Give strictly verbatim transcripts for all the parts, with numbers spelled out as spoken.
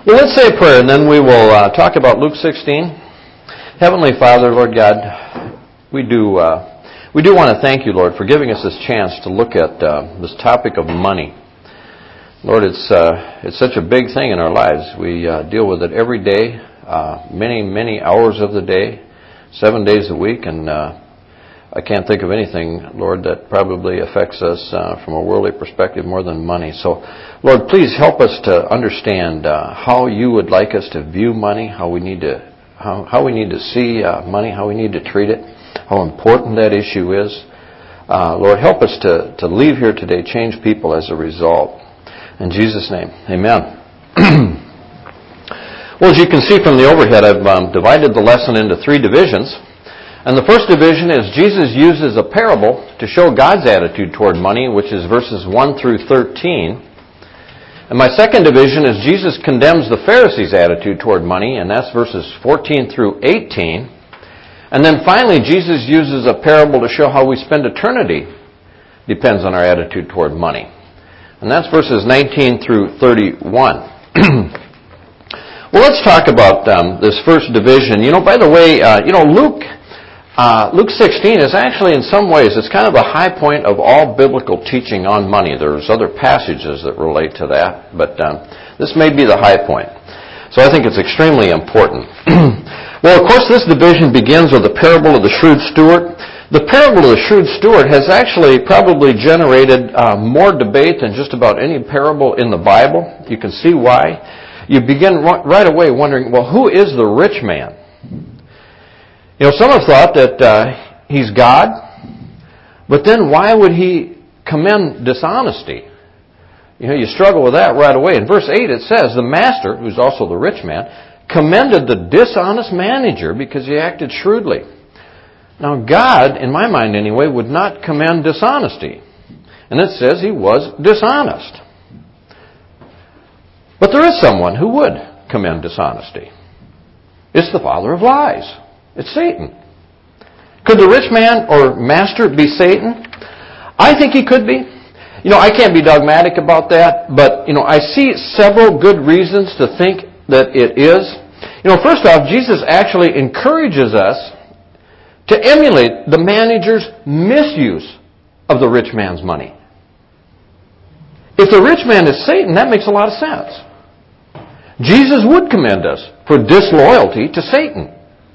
Well, let's say a prayer, and then we will uh, talk about Luke sixteen. Heavenly Father, Lord God, we do uh, we do want to thank you, Lord, for giving us this chance to look at uh, this topic of money. Lord, it's uh, it's such a big thing in our lives. We uh, deal with it every day, uh, many, many hours of the day, seven days a week, and uh, I can't think of anything, Lord, that probably affects us uh, from a worldly perspective more than money. So, Lord, please help us to understand uh, how you would like us to view money, how we need to how, how we need to see uh, money, how we need to treat it, how important that issue is. Uh, Lord, help us to, to leave here today, change people as a result. In Jesus' name, amen. Well, as you can see from the overhead, I've um, divided the lesson into three divisions. And the first division is Jesus uses a parable to show God's attitude toward money, which is verses one through thirteen. And my second division is Jesus condemns the Pharisees' attitude toward money, and that's verses fourteen through eighteen. And then finally, Jesus uses a parable to show how we spend eternity depends on our attitude toward money. And that's verses nineteen through thirty-one. Well, let's talk about um, this first division. You know, by the way, uh, you know, Luke... Uh, Luke sixteen is actually, in some ways, it's kind of the high point of all biblical teaching on money. There's other passages that relate to that, but um, this may be the high point. So I think it's extremely important. Well, of course, this division begins with the parable of the shrewd steward. The parable of the shrewd steward has actually probably generated uh, more debate than just about any parable in the Bible. You can see why. You begin right away wondering, well, who is the rich man? You know, some have thought that uh, he's God, but then why would he commend dishonesty? You know, you struggle with that right away. In verse eight it says, the master, who's also the rich man, commended the dishonest manager because he acted shrewdly. Now, God, in my mind anyway, would not commend dishonesty. And it says he was dishonest. But there is someone who would commend dishonesty. It's the father of lies. It's Satan. Could the rich man or master be Satan? I think he could be. You know, I can't be dogmatic about that, but, you know, I see several good reasons to think that it is. You know, first off, Jesus actually encourages us to emulate the manager's misuse of the rich man's money. If the rich man is Satan, that makes a lot of sense. Jesus would commend us for disloyalty to Satan.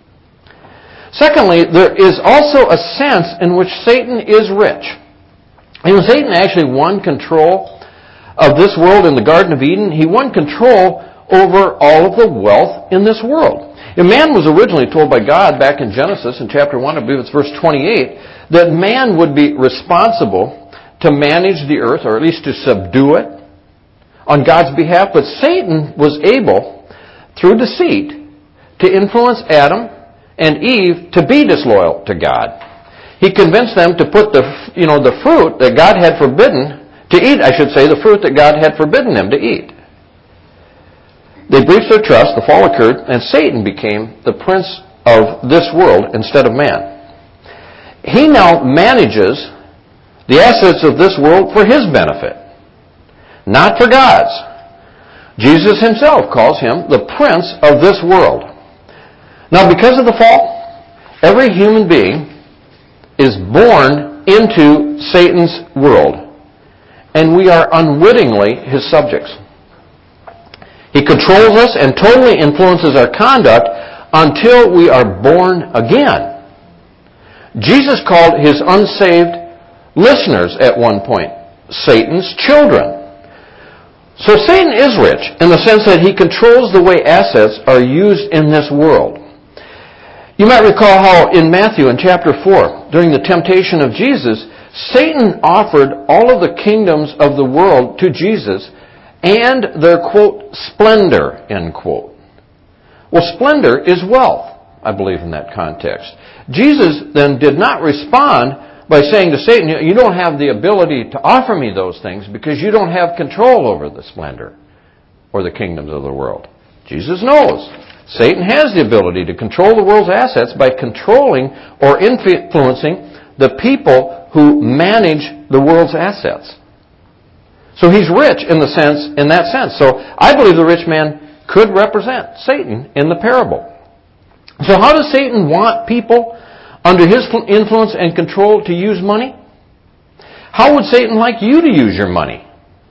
Secondly, there is also a sense in which Satan is rich. You know, Satan actually won control of this world in the Garden of Eden. He won control over all of the wealth in this world. And man was originally told by God back in Genesis in chapter one, I believe it's verse twenty-eight, that man would be responsible to manage the earth, or at least to subdue it, on God's behalf. But Satan was able, through deceit, to influence Adam and Eve to be disloyal to God. He convinced them to put the, you know, the fruit that God had forbidden to eat, I should say, the fruit that God had forbidden them to eat. They breached their trust, the fall occurred, and Satan became the prince of this world instead of man. He now manages the assets of this world for his benefit, not for God's. Jesus himself calls him the prince of this world. Now, because of the fall, every human being is born into Satan's world, and we are unwittingly his subjects. He controls us and totally influences our conduct until we are born again. Jesus called his unsaved listeners at one point Satan's children. So Satan is rich in the sense that he controls the way assets are used in this world. You might recall how in Matthew in chapter four, during the temptation of Jesus, Satan offered all of the kingdoms of the world to Jesus and their, quote, splendor, end quote. Well, splendor is wealth, I believe, in that context. Jesus then did not respond by saying to Satan, you don't have the ability to offer me those things because you don't have control over the splendor or the kingdoms of the world. Jesus knows Satan has the ability to control the world's assets by controlling or influencing the people who manage the world's assets. So he's rich in the sense, in that sense. So I believe the rich man could represent Satan in the parable. So how does Satan want people under his influence and control to use money? How would Satan like you to use your money?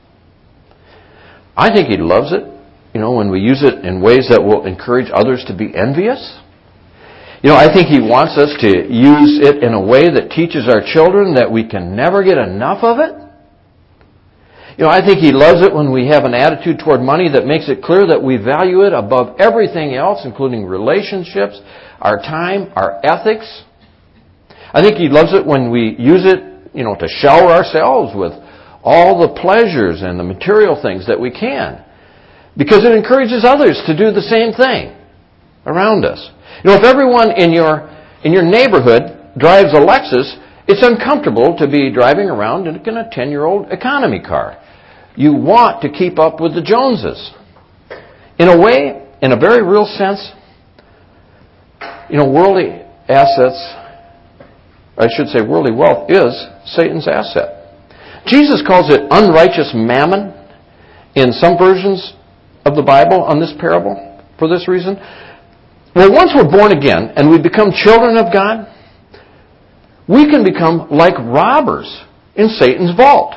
I think he loves it, you know, when we use it in ways that will encourage others to be envious. You know, I think he wants us to use it in a way that teaches our children that we can never get enough of it. You know, I think he loves it when we have an attitude toward money that makes it clear that we value it above everything else, including relationships, our time, our ethics. I think he loves it when we use it, you know, to shower ourselves with all the pleasures and the material things that we can, because it encourages others to do the same thing around us. You know, if everyone in your in your neighborhood drives a Lexus, it's uncomfortable to be driving around in a ten-year-old economy car. You want to keep up with the Joneses. In a way, in a very real sense, you know, worldly assets, I should say worldly wealth, is Satan's asset. Jesus calls it unrighteous mammon in some versions of the Bible on this parable for this reason. Well, once we're born again and we become children of God, we can become like robbers in Satan's vault.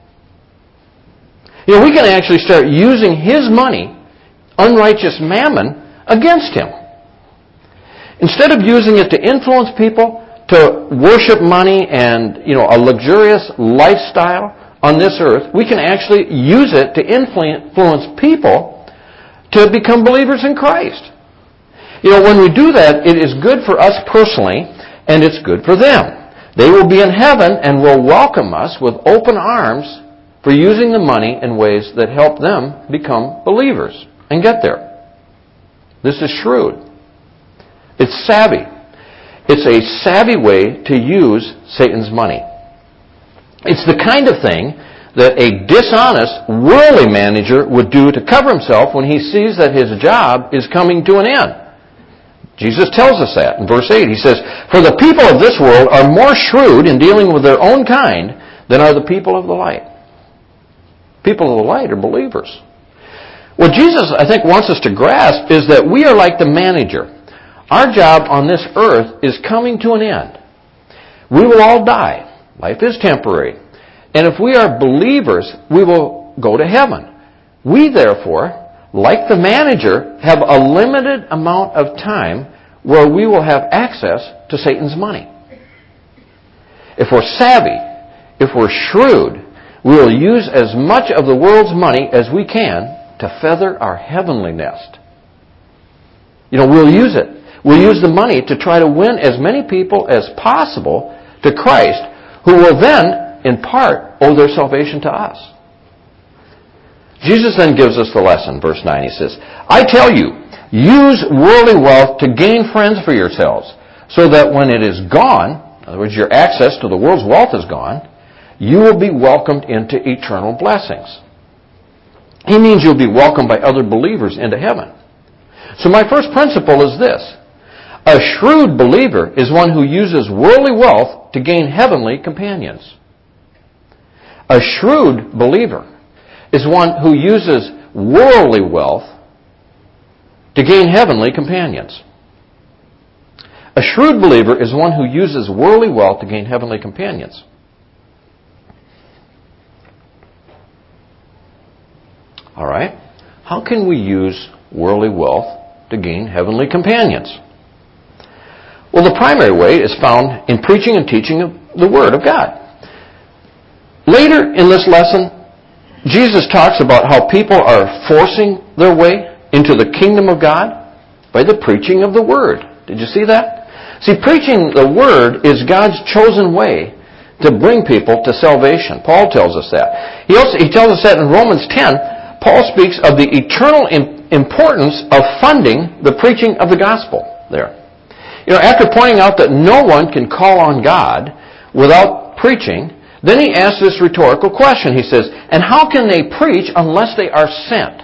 You know, we can actually start using his money, unrighteous mammon, against him. Instead of using it to influence people to worship money and, you know, a luxurious lifestyle on this earth, we can actually use it to influence people to become believers in Christ. You know, when we do that, it is good for us personally, and it's good for them. They will be in heaven and will welcome us with open arms for using the money in ways that help them become believers and get there. This is shrewd. It's savvy. It's a savvy way to use Satan's money. It's the kind of thing that a dishonest, worldly manager would do to cover himself when he sees that his job is coming to an end. Jesus tells us that in verse eight. He says, "For the people of this world are more shrewd in dealing with their own kind than are the people of the light." People of the light are believers. What Jesus, I think, wants us to grasp is that we are like the manager. Our job on this earth is coming to an end. We will all die. Life is temporary. And if we are believers, we will go to heaven. We, therefore, like the manager, have a limited amount of time where we will have access to Satan's money. If we're savvy, if we're shrewd, we will use as much of the world's money as we can to feather our heavenly nest. You know, we'll use it. We'll use the money to try to win as many people as possible to Christ, who will then, in part, owe their salvation to us. Jesus then gives us the lesson. Verse nine, he says, "I tell you, use worldly wealth to gain friends for yourselves, so that when it is gone," in other words, your access to the world's wealth is gone, "you will be welcomed into eternal blessings." He means you'll be welcomed by other believers into heaven. So my first principle is this. A shrewd believer is one who uses worldly wealth to gain heavenly companions. A shrewd believer is one who uses worldly wealth to gain heavenly companions. A shrewd believer is one who uses worldly wealth to gain heavenly companions. All right. How can we use worldly wealth to gain heavenly companions? Well, the primary way is found in preaching and teaching of the Word of God. Later in this lesson, Jesus talks about how people are forcing their way into the kingdom of God by the preaching of the Word. Did you see that? See, preaching the Word is God's chosen way to bring people to salvation. Paul tells us that. He also he tells us that in Romans ten, Paul speaks of the eternal importance of funding the preaching of the gospel there. You know, after pointing out that no one can call on God without preaching, then he asks this rhetorical question. He says, "And how can they preach unless they are sent?"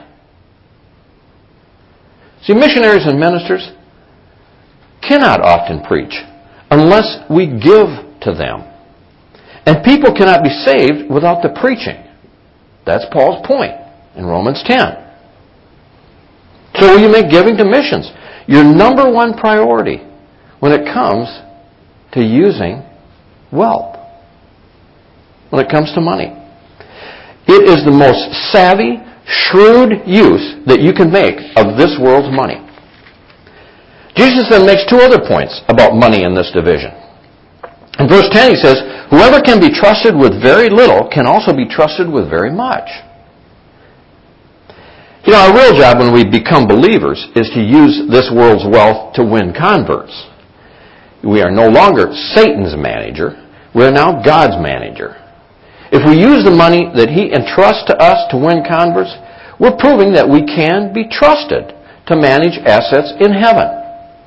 See, missionaries and ministers cannot often preach unless we give to them. And people cannot be saved without the preaching. That's Paul's point in Romans ten. So will you make giving to missions your number one priority when it comes to using wealth? When it comes to money. It is the most savvy, shrewd use that you can make of this world's money. Jesus then makes two other points about money in this division. In verse ten he says, whoever can be trusted with very little can also be trusted with very much. You know, our real job when we become believers is to use this world's wealth to win converts. We are no longer Satan's manager. We are now God's manager. If we use the money that he entrusts to us to win converts, we're proving that we can be trusted to manage assets in heaven.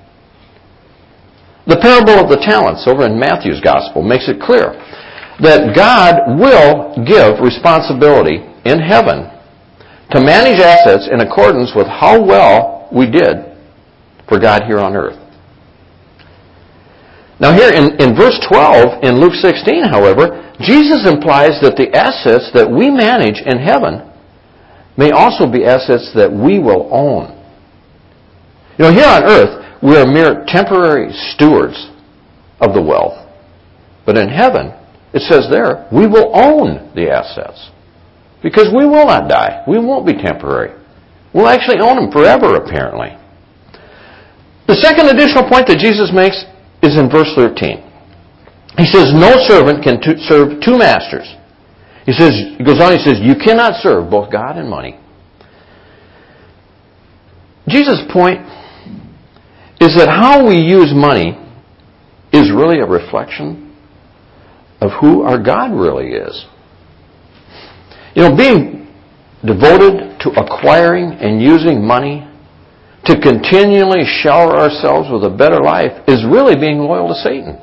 The parable of the talents over in Matthew's Gospel makes it clear that God will give responsibility in heaven to manage assets in accordance with how well we did for God here on earth. Now here in, in verse twelve in Luke sixteen, however, Jesus implies that the assets that we manage in heaven may also be assets that we will own. You know, here on earth, we are mere temporary stewards of the wealth. But in heaven, it says there, we will own the assets. Because we will not die. We won't be temporary. We'll actually own them forever, apparently. The second additional point that Jesus makes is in verse thirteen. He says, no servant can t- serve two masters. He says, he goes on, he says, you cannot serve both God and money. Jesus' point is that how we use money is really a reflection of who our God really is. You know, being devoted to acquiring and using money to continually shower ourselves with a better life is really being loyal to Satan,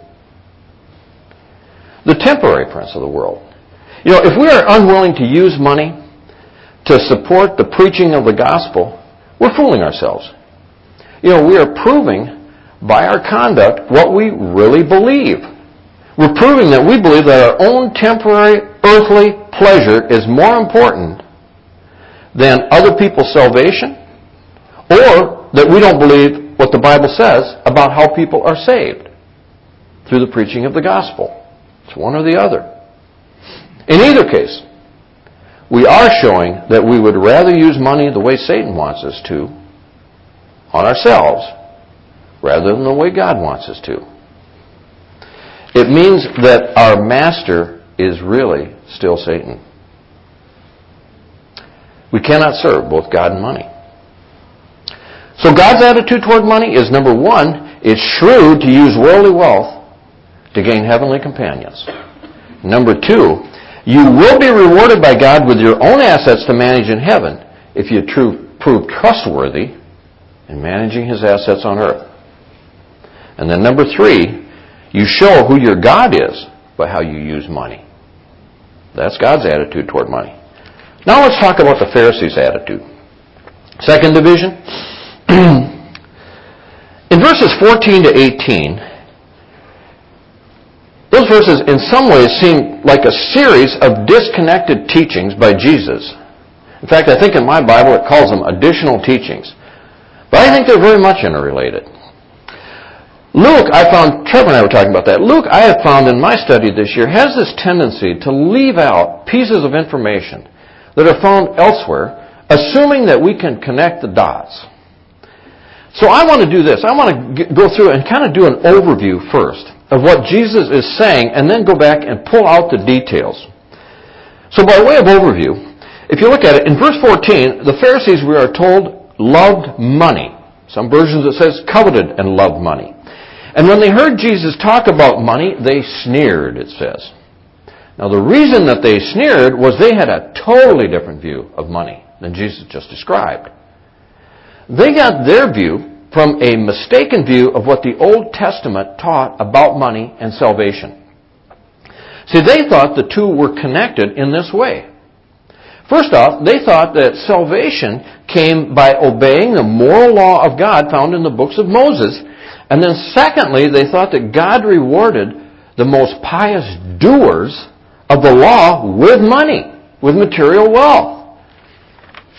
the temporary prince of the world. You know, if we are unwilling to use money to support the preaching of the gospel, we're fooling ourselves. You know, we are proving by our conduct what we really believe. We're proving that we believe that our own temporary earthly pleasure is more important than other people's salvation, or that we don't believe what the Bible says about how people are saved through the preaching of the gospel. It's one or the other. In either case, we are showing that we would rather use money the way Satan wants us to, on ourselves, rather than the way God wants us to. It means that our master is really still Satan. We cannot serve both God and money. So God's attitude toward money is, number one, it's shrewd to use worldly wealth to gain heavenly companions. Number two, you will be rewarded by God with your own assets to manage in heaven if you true, prove trustworthy in managing his assets on earth. And then number three, you show who your God is by how you use money. That's God's attitude toward money. Now let's talk about the Pharisees' attitude. Second division. In verses fourteen to eighteen, those verses in some ways seem like a series of disconnected teachings by Jesus. In fact, I think in my Bible it calls them additional teachings. But I think they're very much interrelated. Luke, I found, Trevor and I were talking about that. Luke, I have found in my study this year, has this tendency to leave out pieces of information that are found elsewhere, assuming that we can connect the dots. So I want to do this. I want to go through and kind of do an overview first of what Jesus is saying, and then go back and pull out the details. So by way of overview, if you look at it, in verse fourteen, the Pharisees, we are told, loved money. Some versions it says coveted and loved money. And when they heard Jesus talk about money, they sneered, it says. Now the reason that they sneered was they had a totally different view of money than Jesus just described. They got their view from a mistaken view of what the Old Testament taught about money and salvation. See, they thought the two were connected in this way. First off, they thought that salvation came by obeying the moral law of God found in the books of Moses. And then secondly, they thought that God rewarded the most pious doers of the law with money, with material wealth.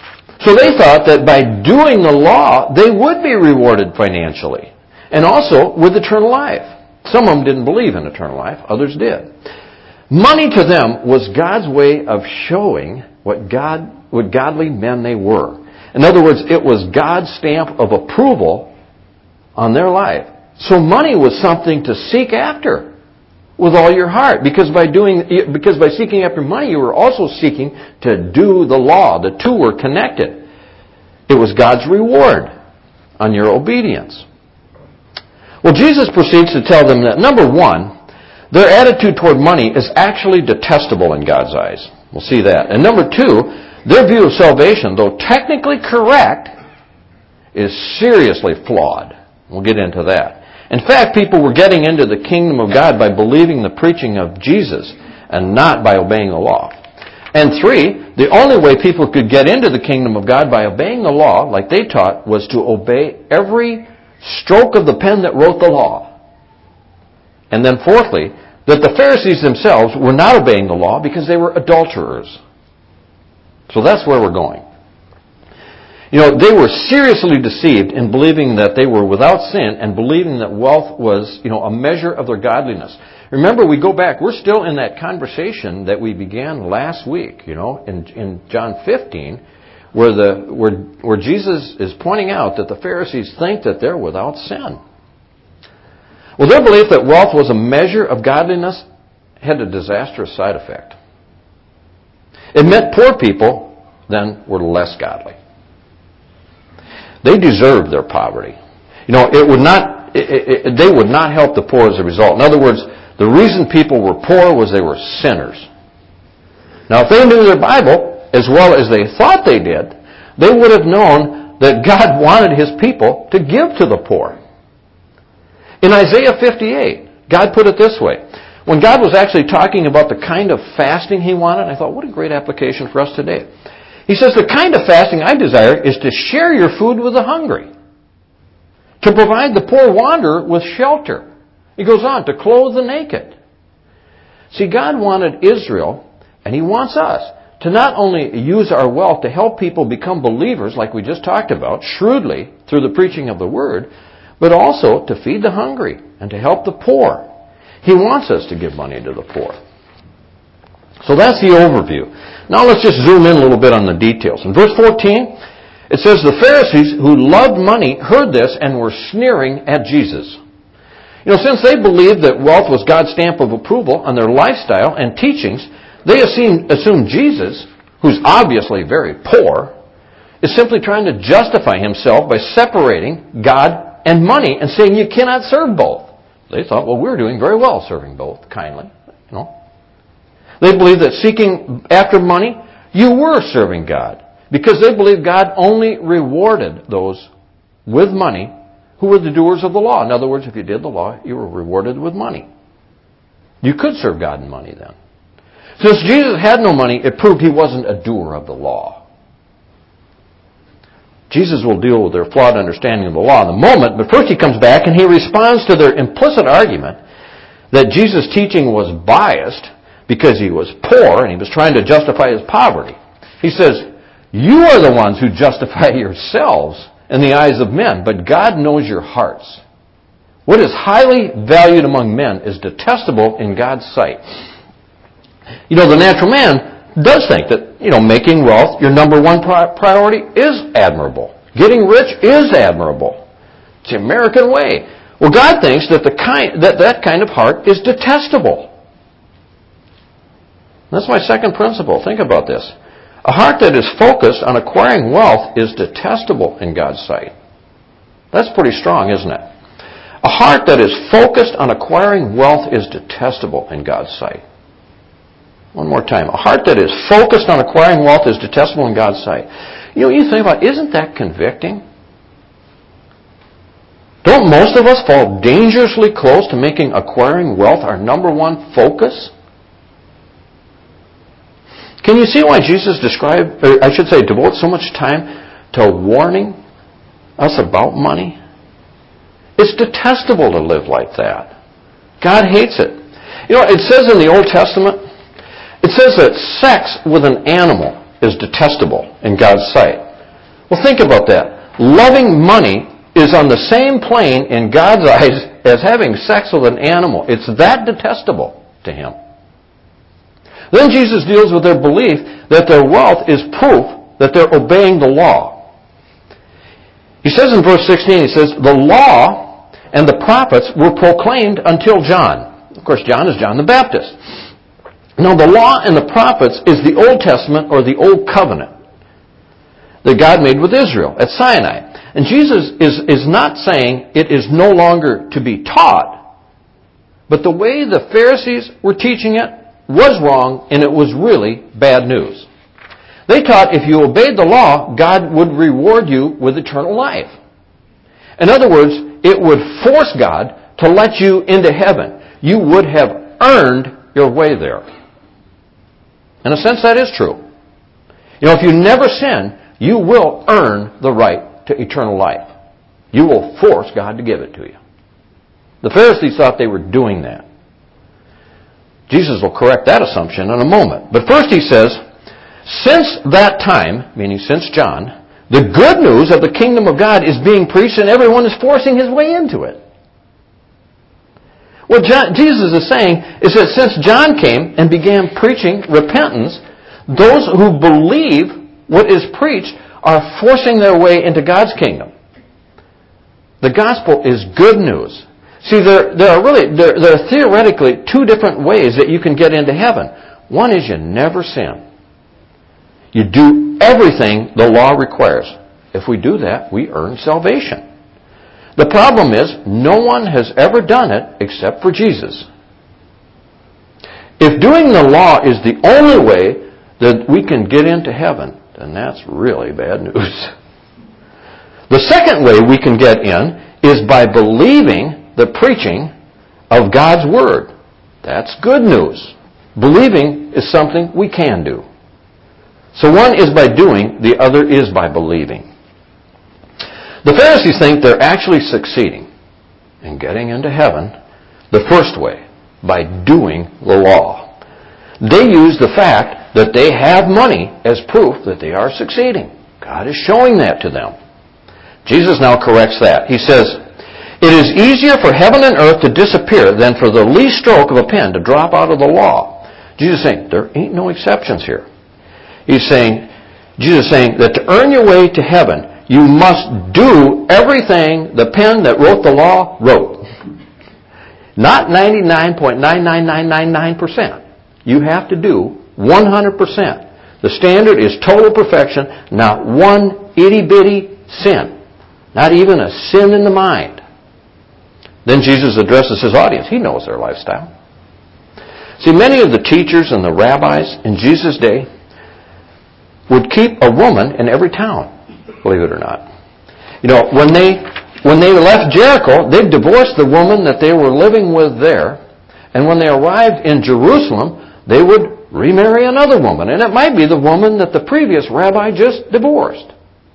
So they thought that by doing the law, they would be rewarded financially, and also with eternal life. Some of them didn't believe in eternal life, others did. Money to them was God's way of showing what God, what godly men they were. In other words, it was God's stamp of approval on their life. So money was something to seek after with all your heart, because by doing, because by seeking after money, you were also seeking to do the law. The two were connected. It was God's reward on your obedience. Well, Jesus proceeds to tell them that, number one, their attitude toward money is actually detestable in God's eyes. We'll see that. And number two, their view of salvation, though technically correct, is seriously flawed. We'll get into that. In fact, people were getting into the kingdom of God by believing the preaching of Jesus and not by obeying the law. And three, the only way people could get into the kingdom of God by obeying the law, like they taught, was to obey every stroke of the pen that wrote the law. And then fourthly, that the Pharisees themselves were not obeying the law because they were adulterers. So that's where we're going. You know, they were seriously deceived in believing that they were without sin and believing that wealth was, you know, a measure of their godliness. Remember, we go back, we're still in that conversation that we began last week, you know, in, in John fifteen, where the where where Jesus is pointing out that the Pharisees think that they're without sin. Well, their belief that wealth was a measure of godliness had a disastrous side effect. It meant poor people then were less godly. They deserved their poverty. You know, it would not. It, it, they would not help the poor as a result. In other words, the reason people were poor was they were sinners. Now, if they knew their Bible as well as they thought they did, they would have known that God wanted His people to give to the poor. In Isaiah fifty-eight, God put it this way. When God was actually talking about the kind of fasting He wanted, I thought, what a great application for us today. He says, the kind of fasting I desire is to share your food with the hungry, to provide the poor wanderer with shelter. He goes on, to clothe the naked. See, God wanted Israel, and He wants us, to not only use our wealth to help people become believers, like we just talked about, shrewdly through the preaching of the Word, but also to feed the hungry and to help the poor. He wants us to give money to the poor. So that's the overview. Now let's just zoom in a little bit on the details. In verse fourteen, it says, the Pharisees who loved money heard this and were sneering at Jesus. You know, since they believed that wealth was God's stamp of approval on their lifestyle and teachings, they assumed, assumed Jesus, who's obviously very poor, is simply trying to justify Himself by separating God and money and saying you cannot serve both. They thought, well, we're doing very well serving both, kindly. You know, they believed that seeking after money, you were serving God, because they believed God only rewarded those with money who were the doers of the law. In other words, if you did the law, you were rewarded with money. You could serve God in money then. Since Jesus had no money, it proved He wasn't a doer of the law. Jesus will deal with their flawed understanding of the law in a moment, but first He comes back and He responds to their implicit argument that Jesus' teaching was biased because He was poor and He was trying to justify His poverty. He says, you are the ones who justify yourselves in the eyes of men, but God knows your hearts. What is highly valued among men is detestable in God's sight. You know, the natural man does think that, you know, making wealth your number one priority is admirable. Getting rich is admirable. It's the American way. Well, God thinks that the kind that, that kind of heart is detestable. That's my second principle. Think about this. A heart that is focused on acquiring wealth is detestable in God's sight. That's pretty strong, isn't it? A heart that is focused on acquiring wealth is detestable in God's sight. One more time. A heart that is focused on acquiring wealth is detestable in God's sight. You know, you think about, isn't that convicting? Don't most of us fall dangerously close to making acquiring wealth our number one focus? Can you see why Jesus described, or I should say, devotes so much time to warning us about money? It's detestable to live like that. God hates it. You know, it says in the Old Testament, it says that sex with an animal is detestable in God's sight. Well, think about that. Loving money is on the same plane in God's eyes as having sex with an animal. It's that detestable to Him. Then Jesus deals with their belief that their wealth is proof that they're obeying the law. He says in verse sixteen, he says, the law and the prophets were proclaimed until John. Of course, John is John the Baptist. Now, the law and the prophets is the Old Testament or the Old Covenant that God made with Israel at Sinai. And Jesus is, is not saying it is no longer to be taught, but the way the Pharisees were teaching it was wrong, and it was really bad news. They taught if you obeyed the law, God would reward you with eternal life. In other words, it would force God to let you into heaven. You would have earned your way there. In a sense, that is true. You know, if you never sin, you will earn the right to eternal life. You will force God to give it to you. The Pharisees thought they were doing that. Jesus will correct that assumption in a moment. But first he says, since that time, meaning since John, the good news of the kingdom of God is being preached and everyone is forcing his way into it. What John, Jesus is saying is that since John came and began preaching repentance, those who believe what is preached are forcing their way into God's kingdom. The gospel is good news. See, there, there are really, there, there are theoretically two different ways that you can get into heaven. One is you never sin. You do everything the law requires. If we do that, we earn salvation. The problem is, no one has ever done it except for Jesus. If doing the law is the only way that we can get into heaven, then that's really bad news. The second way we can get in is by believing the preaching of God's Word. That's good news. Believing is something we can do. So one is by doing, the other is by believing. The Pharisees think they're actually succeeding in getting into heaven the first way, by doing the law. They use the fact that they have money as proof that they are succeeding. God is showing that to them. Jesus now corrects that. He says, it is easier for heaven and earth to disappear than for the least stroke of a pen to drop out of the law. Jesus is saying, there ain't no exceptions here. He's saying, Jesus is saying that to earn your way to heaven, you must do everything the pen that wrote the law wrote. Not ninety-nine point nine nine nine nine nine percent. You have to do one hundred percent. The standard is total perfection, not one itty-bitty sin. Not even a sin in the mind. Then Jesus addresses his audience. He knows their lifestyle. See, many of the teachers and the rabbis in Jesus' day would keep a woman in every town, believe it or not. You know, when they when they left Jericho, they'd divorce the woman that they were living with there, and when they arrived in Jerusalem, they would remarry another woman, and it might be the woman that the previous rabbi just divorced.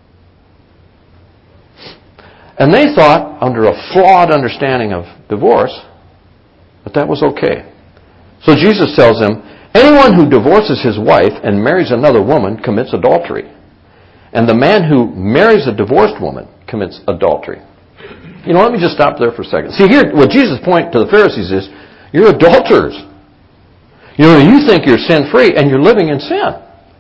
And they thought, under a flawed understanding of divorce, that that was okay. So Jesus tells them, anyone who divorces his wife and marries another woman commits adultery. And the man who marries a divorced woman commits adultery. You know, let me just stop there for a second. See, here, what Jesus' point to the Pharisees is, you're adulterers. You know, you think you're sin-free, and you're living in sin.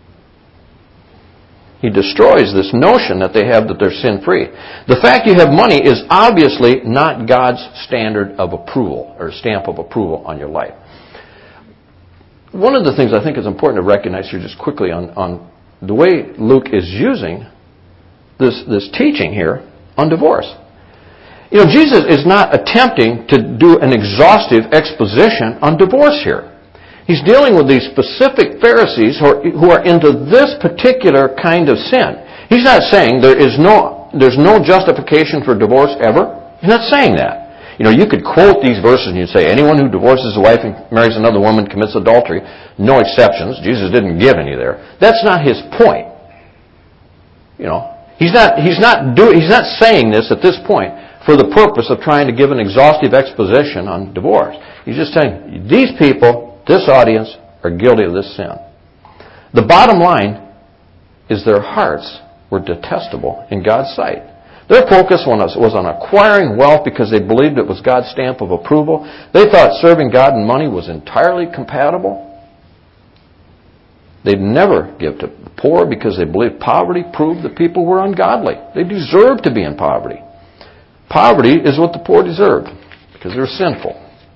He destroys this notion that they have that they're sin-free. The fact you have money is obviously not God's standard of approval, or stamp of approval on your life. One of the things I think is important to recognize here just quickly on, on the way Luke is using this, this teaching here on divorce. You know, Jesus is not attempting to do an exhaustive exposition on divorce here. He's dealing with these specific Pharisees who are, who are into this particular kind of sin. He's not saying there is no, there's no justification for divorce ever. He's not saying that. You know, you could quote these verses and you'd say, anyone who divorces his wife and marries another woman commits adultery. No exceptions. Jesus didn't give any there. That's not his point. You know, he's not, he's not doing, he's not saying this at this point for the purpose of trying to give an exhaustive exposition on divorce. He's just saying, these people, this audience, are guilty of this sin. The bottom line is their hearts were detestable in God's sight. Their focus was on acquiring wealth because they believed it was God's stamp of approval. They thought serving God and money was entirely compatible. They'd never give to the poor because they believed poverty proved that people were ungodly. They deserved to be in poverty. Poverty is what the poor deserved because they're sinful.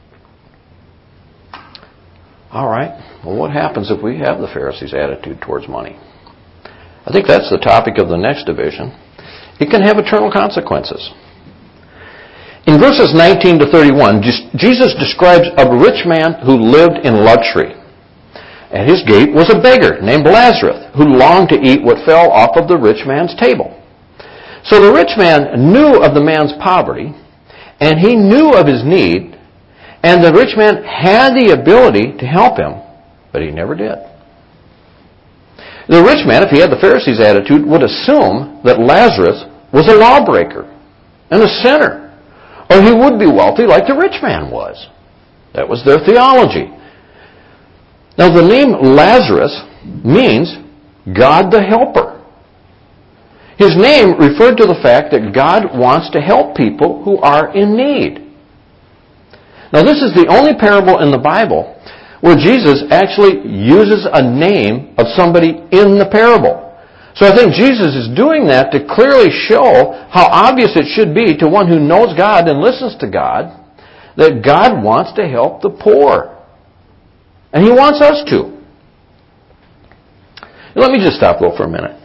All right, well, what happens if we have the Pharisees' attitude towards money? I think that's the topic of the next division. It can have eternal consequences. In verses nineteen to thirty-one, Jesus describes a rich man who lived in luxury. At his gate was a beggar named Lazarus who longed to eat what fell off of the rich man's table. So the rich man knew of the man's poverty, and he knew of his need, and the rich man had the ability to help him, but he never did. The rich man, if he had the Pharisees' attitude, would assume that Lazarus was a lawbreaker and a sinner, or he would be wealthy like the rich man was. That was their theology. Now, the name Lazarus means God the Helper. His name referred to the fact that God wants to help people who are in need. Now, this is the only parable in the Bible where Jesus actually uses a name of somebody in the parable. So I think Jesus is doing that to clearly show how obvious it should be to one who knows God and listens to God that God wants to help the poor. And He wants us to. Let me just stop though for a minute.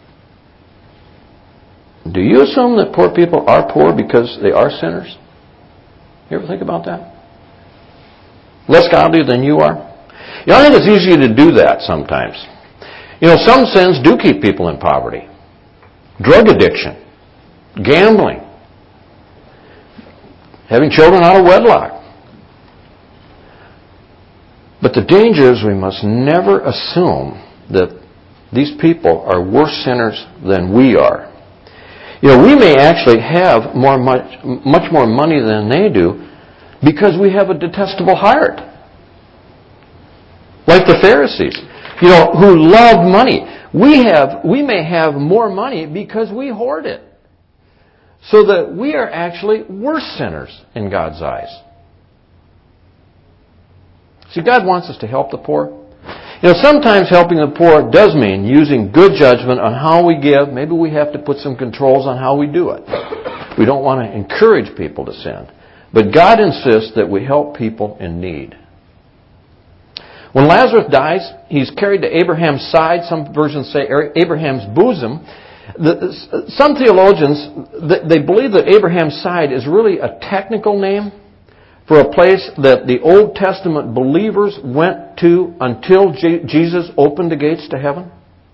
Do you assume that poor people are poor because they are sinners? You ever think about that? Less godly than you are? You know, I think it's easy to do that sometimes. You know, some sins do keep people in poverty. Drug addiction, gambling, having children out of wedlock. But the danger is we must never assume that these people are worse sinners than we are. You know, we may actually have more much, much more money than they do because we have a detestable heart. Like the Pharisees, you know, who love money. We have, we may have more money because we hoard it. So that we are actually worse sinners in God's eyes. See, God wants us to help the poor. You know, sometimes helping the poor does mean using good judgment on how we give. Maybe we have to put some controls on how we do it. We don't want to encourage people to sin. But God insists that we help people in need. When Lazarus dies, he's carried to Abraham's side. Some versions say Abraham's bosom. Some theologians, they believe that Abraham's side is really a technical name for a place that the Old Testament believers went to until Jesus opened the gates to heaven.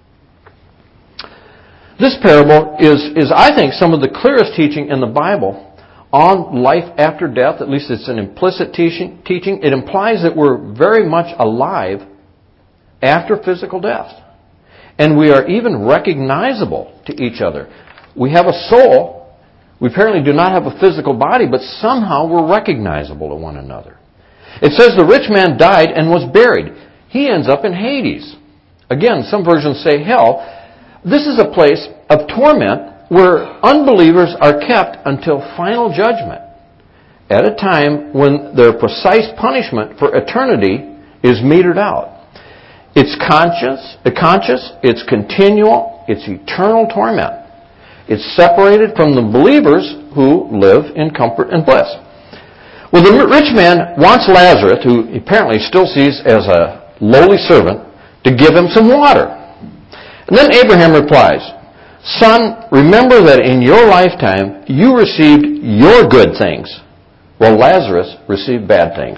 This parable is, is, I think, some of the clearest teaching in the Bible on life after death. At least it's an implicit teaching. teaching. It implies that we're very much alive after physical death. And we are even recognizable to each other. We have a soul. We apparently do not have a physical body, but somehow we're recognizable to one another. It says the rich man died and was buried. He ends up in Hades. Again, some versions say hell. This is a place of torment where unbelievers are kept until final judgment, at a time when their precise punishment for eternity is metered out. It's conscious, conscious, it's continual, it's eternal torment. It's separated from the believers who live in comfort and bliss. Well, the rich man wants Lazarus, who he apparently still sees as a lowly servant, to give him some water. And then Abraham replies, "Son, remember that in your lifetime you received your good things, while Lazarus received bad things."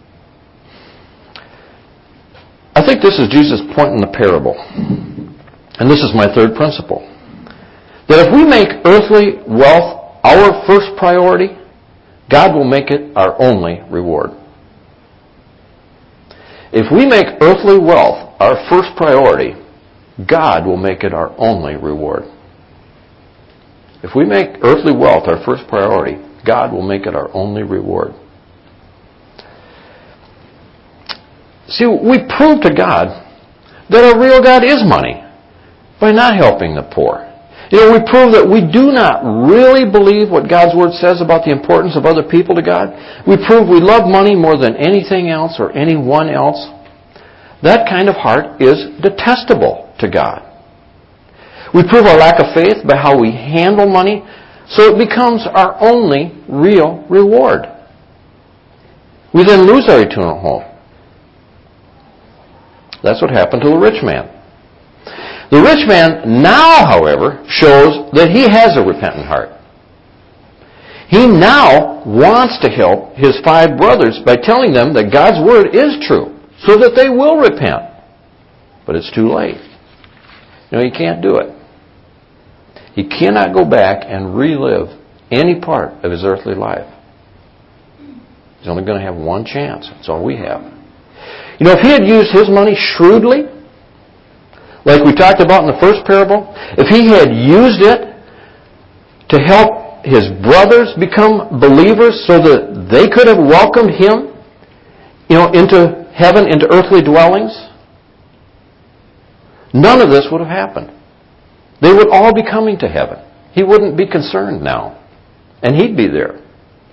I think this is Jesus' point in the parable. And this is my third principle. That if we make earthly wealth our first priority, God will make it our only reward. If we make earthly wealth our first priority, God will make it our only reward. If we make earthly wealth our first priority, God will make it our only reward. See, we prove to God that our real God is money by not helping the poor. You know, we prove that we do not really believe what God's Word says about the importance of other people to God. We prove we love money more than anything else or anyone else. That kind of heart is detestable to God. We prove our lack of faith by how we handle money, so it becomes our only real reward. We then lose our eternal home. That's what happened to the rich man. The rich man now, however, shows that he has a repentant heart. He now wants to help his five brothers by telling them that God's Word is true, so that they will repent. But it's too late. You know, he can't do it. He cannot go back and relive any part of his earthly life. He's only going to have one chance. That's all we have. You know, if he had used his money shrewdly, like we talked about in the first parable, if he had used it to help his brothers become believers so that they could have welcomed him, you know, into heaven, into earthly dwellings, none of this would have happened. They would all be coming to heaven. He wouldn't be concerned now. And he'd be there.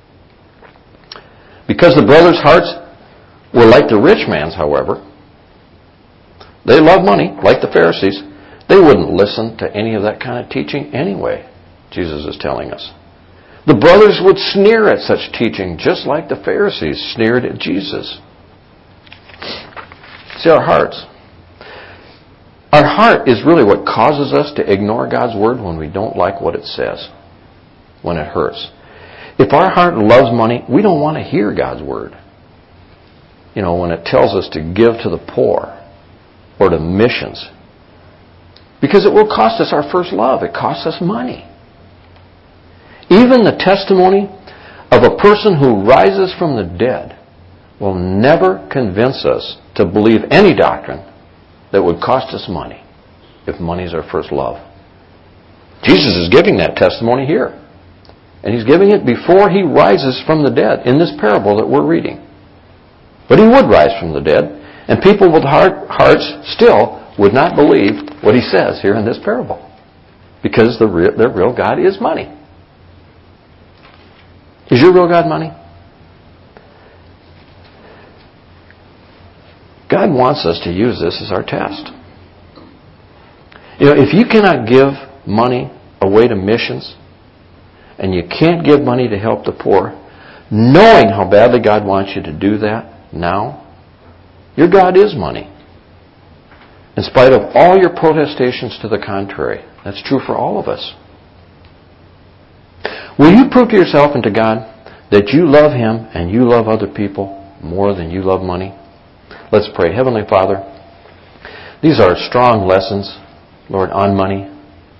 Because the brothers' hearts were like the rich man's, however, they love money, like the Pharisees. They wouldn't listen to any of that kind of teaching anyway, Jesus is telling us. The brothers would sneer at such teaching, just like the Pharisees sneered at Jesus. See, our hearts. Our heart is really what causes us to ignore God's Word when we don't like what it says, when it hurts. If our heart loves money, we don't want to hear God's Word. You know, when it tells us to give to the poor, or to missions. Because it will cost us our first love. It costs us money. Even the testimony of a person who rises from the dead will never convince us to believe any doctrine that would cost us money, if money is our first love. Jesus is giving that testimony here. And he's giving it before he rises from the dead in this parable that we're reading. But he would rise from the dead. And people with heart, hearts still would not believe what he says here in this parable. Because the real, their real God is money. Is your real God money? God wants us to use this as our test. You know, if you cannot give money away to missions, and you can't give money to help the poor, knowing how badly God wants you to do that now, your God is money. In spite of all your protestations to the contrary. That's true for all of us. Will you prove to yourself and to God that you love Him and you love other people more than you love money? Let's pray. Heavenly Father, these are strong lessons, Lord, on money.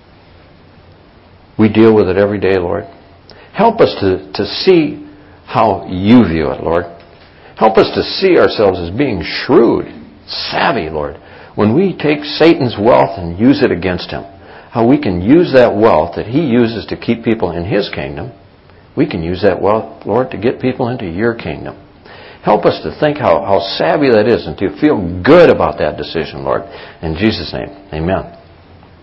We deal with it every day, Lord. Help us to, to see how you view it, Lord. Help us to see ourselves as being shrewd, savvy, Lord, when we take Satan's wealth and use it against him. How we can use that wealth that he uses to keep people in his kingdom. We can use that wealth, Lord, to get people into your kingdom. Help us to think how, how savvy that is and to feel good about that decision, Lord. In Jesus' name, amen.